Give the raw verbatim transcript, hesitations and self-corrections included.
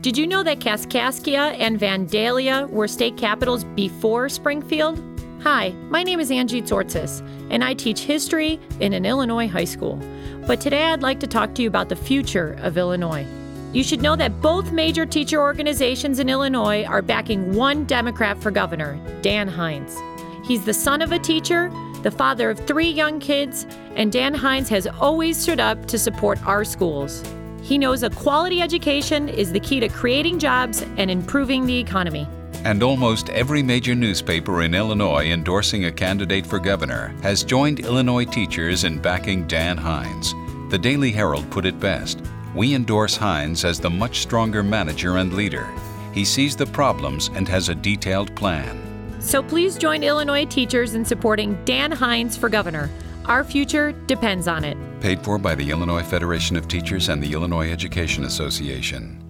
Did you know that Kaskaskia and Vandalia were state capitals before Springfield? Hi, my name is Angie Zortzis, and I teach history in an Illinois high school. But today I'd like to talk to you about the future of Illinois. You should know that both major teacher organizations in Illinois are backing one Democrat for governor, Dan Hines. He's the son of a teacher, the father of three young kids, and Dan Hines has always stood up to support our schools. He knows a quality education is the key to creating jobs and improving the economy. And almost every major newspaper in Illinois endorsing a candidate for governor has joined Illinois teachers in backing Dan Hines. The Daily Herald put it best: "We endorse Hines as the much stronger manager and leader. He sees the problems and has a detailed plan." So please join Illinois teachers in supporting Dan Hines for governor. Our future depends on it. Paid for by the Illinois Federation of Teachers and the Illinois Education Association.